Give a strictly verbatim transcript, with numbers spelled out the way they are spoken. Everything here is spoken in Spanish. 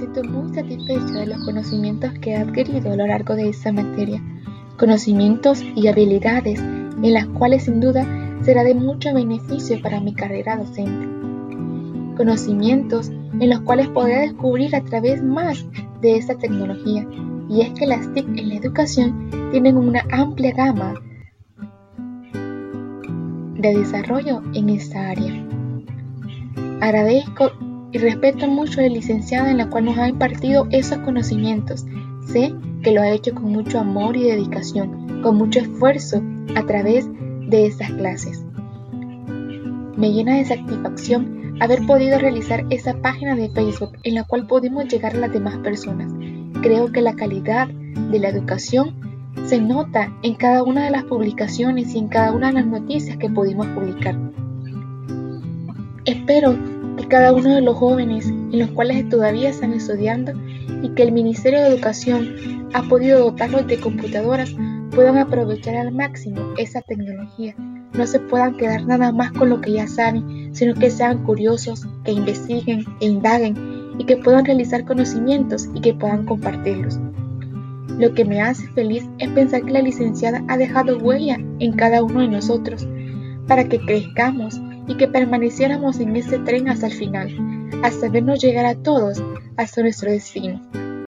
siento muy satisfecha de los conocimientos que he adquirido a lo largo de esta materia, conocimientos y habilidades en las cuales sin duda será de mucho beneficio para mi carrera docente. Conocimientos en los cuales podré descubrir a través más de esta tecnología, y es que las T I C en la educación tienen una amplia gama de desarrollo en esta área. Agradezco y respeto mucho a la licenciada en la cual nos ha impartido esos conocimientos. Sé que lo ha hecho con mucho amor y dedicación, con mucho esfuerzo a través de estas clases. Me llena de satisfacción haber podido realizar esa página de Facebook en la cual pudimos llegar a las demás personas. Creo que la calidad de la educación se nota en cada una de las publicaciones y en cada una de las noticias que pudimos publicar. Espero que cada uno de los jóvenes en los cuales todavía están estudiando y que el Ministerio de Educación ha podido dotarlos de computadoras puedan aprovechar al máximo esa tecnología. No se puedan quedar nada más con lo que ya saben, sino que sean curiosos, que investiguen e indaguen y que puedan realizar conocimientos y que puedan compartirlos. Lo que me hace feliz es pensar que la licenciada ha dejado huella en cada uno de nosotros para que crezcamos y que permaneciéramos en este tren hasta el final, hasta vernos llegar a todos hasta nuestro destino.